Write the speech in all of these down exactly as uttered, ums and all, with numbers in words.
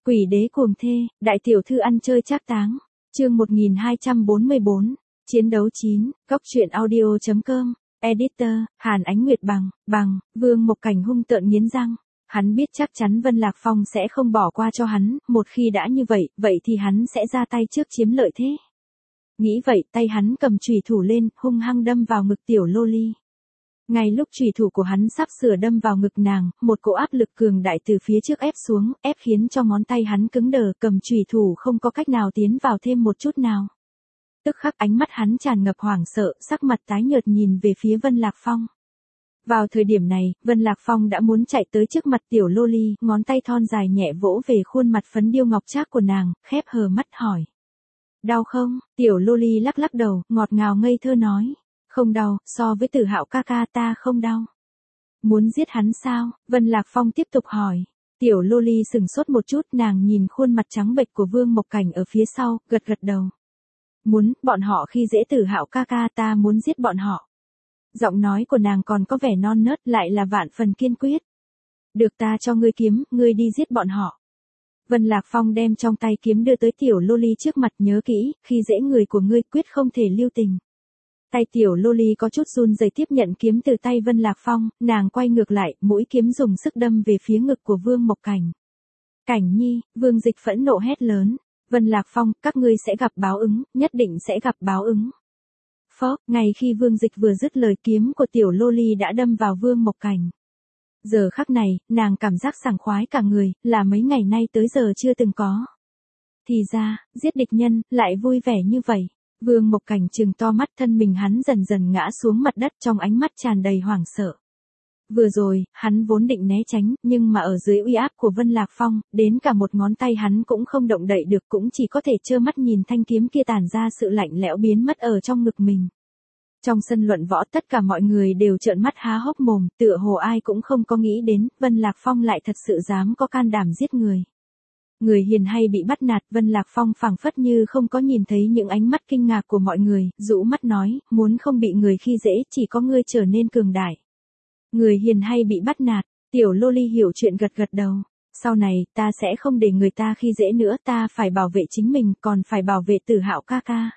Quỷ đế cuồng thê, đại tiểu thư ăn chơi trác táng. Chương một nghìn hai trăm bốn mươi bốn. Chiến đấu chín, góc truyện audio.com. Editor, Hàn Ánh Nguyệt bằng, bằng, Vương Mộc Cảnh hung tợn nghiến răng. Hắn biết chắc chắn Vân Lạc Phong sẽ không bỏ qua cho hắn, một khi đã như vậy, vậy thì hắn sẽ ra tay trước chiếm lợi thế. Nghĩ vậy, tay hắn cầm chùy thủ lên, hung hăng đâm vào ngực tiểu loli. Ngay lúc chùy thủ của hắn sắp sửa đâm vào ngực nàng, một cỗ áp lực cường đại từ phía trước ép xuống, ép khiến cho ngón tay hắn cứng đờ, cầm chùy thủ không có cách nào tiến vào thêm một chút nào. Tức khắc ánh mắt hắn tràn ngập hoảng sợ, sắc mặt tái nhợt nhìn về phía Vân Lạc Phong. Vào thời điểm này, Vân Lạc Phong đã muốn chạy tới trước mặt tiểu loli, ngón tay thon dài nhẹ vỗ về khuôn mặt phấn điêu ngọc trác của nàng, khép hờ mắt hỏi. Đau không? Tiểu loli lắc lắc đầu, ngọt ngào ngây thơ nói. Không đau, so với Tử Hạo ca ca ta không đau. Muốn giết hắn sao? Vân Lạc Phong tiếp tục hỏi. Tiểu loli sừng sốt một chút, nàng nhìn khuôn mặt trắng bệch của Vương Mộc Cảnh ở phía sau, gật gật đầu. Muốn, bọn họ khi dễ Tử Hạo ca ca, ta muốn giết bọn họ. Giọng nói của nàng còn có vẻ non nớt, lại là vạn phần kiên quyết. Được, ta cho ngươi kiếm, ngươi đi giết bọn họ. Vân Lạc Phong đem trong tay kiếm đưa tới tiểu loli trước mặt, nhớ kỹ, khi dễ người của ngươi quyết không thể lưu tình. Tay tiểu loli có chút run rẩy tiếp nhận kiếm từ tay Vân Lạc Phong, nàng quay ngược lại, mũi kiếm dùng sức đâm về phía ngực của Vương Mộc Cảnh. Cảnh nhi, Vương Dịch phẫn nộ hét lớn. Vân Lạc Phong, các ngươi sẽ gặp báo ứng, nhất định sẽ gặp báo ứng. Phó, ngay khi Vương Dịch vừa dứt lời, kiếm của tiểu loli đã đâm vào Vương Mộc Cảnh. Giờ khắc này, nàng cảm giác sảng khoái cả người, là mấy ngày nay tới giờ chưa từng có. Thì ra, giết địch nhân, lại vui vẻ như vậy. Vương Mộc Cảnh trừng to mắt, thân mình hắn dần dần ngã xuống mặt đất, trong ánh mắt tràn đầy hoảng sợ. Vừa rồi, hắn vốn định né tránh, nhưng mà ở dưới uy áp của Vân Lạc Phong, đến cả một ngón tay hắn cũng không động đậy được, cũng chỉ có thể trơ mắt nhìn thanh kiếm kia tản ra sự lạnh lẽo biến mất ở trong ngực mình. Trong sân luận võ, tất cả mọi người đều trợn mắt há hốc mồm, tựa hồ ai cũng không có nghĩ đến, Vân Lạc Phong lại thật sự dám có can đảm giết người. Người hiền hay bị bắt nạt, Vân Lạc Phong phảng phất như không có nhìn thấy những ánh mắt kinh ngạc của mọi người, rũ mắt nói, muốn không bị người khi dễ, chỉ có ngươi trở nên cường đại. Người hiền hay bị bắt nạt, tiểu loli hiểu chuyện gật gật đầu. Sau này, ta sẽ không để người ta khi dễ nữa, ta phải bảo vệ chính mình, còn phải bảo vệ Tử Hạo ca ca.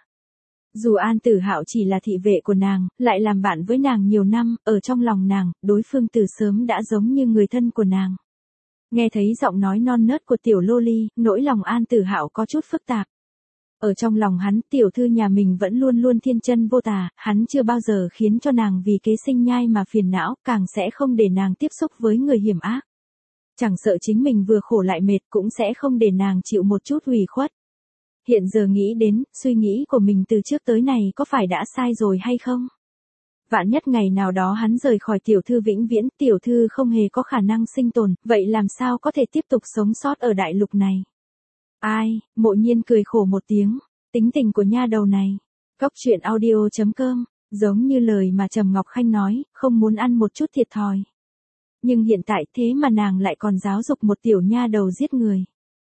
Dù An Tử Hạo chỉ là thị vệ của nàng, lại làm bạn với nàng nhiều năm, ở trong lòng nàng, đối phương từ sớm đã giống như người thân của nàng. Nghe thấy giọng nói non nớt của tiểu loli, nỗi lòng An Tử Hạo có chút phức tạp. Ở trong lòng hắn, tiểu thư nhà mình vẫn luôn luôn thiên chân vô tà, hắn chưa bao giờ khiến cho nàng vì kế sinh nhai mà phiền não, càng sẽ không để nàng tiếp xúc với người hiểm ác. Chẳng sợ chính mình vừa khổ lại mệt, cũng sẽ không để nàng chịu một chút ủy khuất. Hiện giờ nghĩ đến, suy nghĩ của mình từ trước tới này có phải đã sai rồi hay không? Vạn nhất ngày nào đó hắn rời khỏi tiểu thư vĩnh viễn, tiểu thư không hề có khả năng sinh tồn, vậy làm sao có thể tiếp tục sống sót ở đại lục này? Ai, Mộ Nhiên cười khổ một tiếng, tính tình của nha đầu này. Góc truyện audio.com, giống như lời mà Trầm Ngọc Khanh nói, không muốn ăn một chút thiệt thòi. Nhưng hiện tại thế mà nàng lại còn giáo dục một tiểu nha đầu giết người.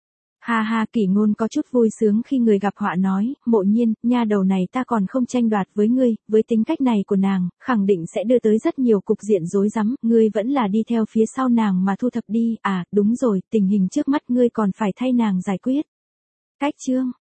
Ha ha, Kỷ Ngôn có chút vui sướng khi người gặp họa nói, Mộ Nhiên, nha đầu này ta còn không tranh đoạt với ngươi, với tính cách này của nàng, khẳng định sẽ đưa tới rất nhiều cục diện rối rắm, ngươi vẫn là đi theo phía sau nàng mà thu thập đi, à, đúng rồi, tình hình trước mắt ngươi còn phải thay nàng giải quyết. Cách chương,